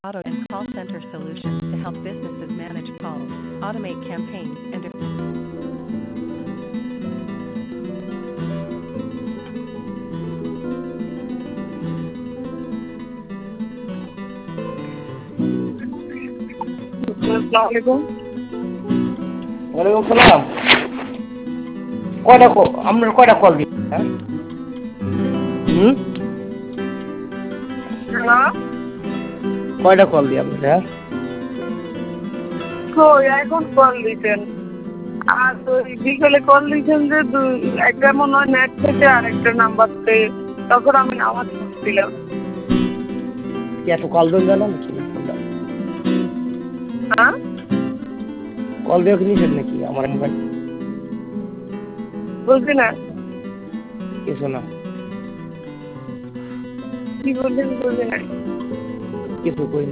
auto and call center solutions to help businesses manage calls, automate campaigns, and আসসালামু আলাইকুম। ওয়ালাইকুম সালাম। আপনার কয়টা কল দিচ্ছেন? হ্যাঁ? হ্যালো, কয়টা কল দিই আপনার? হ্যাঁ? কই এখন কল দিতেন? আর ওই বিকেলে কল দিতেন যে একটা মনে হয় নেট থেকে আরেকটা নাম্বার থেকে, তখন আমি নামাজ পড়ছিলাম। কি এত কল দেন জানো নাকি? হ্যাঁ, কল দেওয়া কি নিষেধ নাকি আমার মোবাইল? বুঝলি না কিছু না, কি বললেন, বুঝলি না। কিছু কই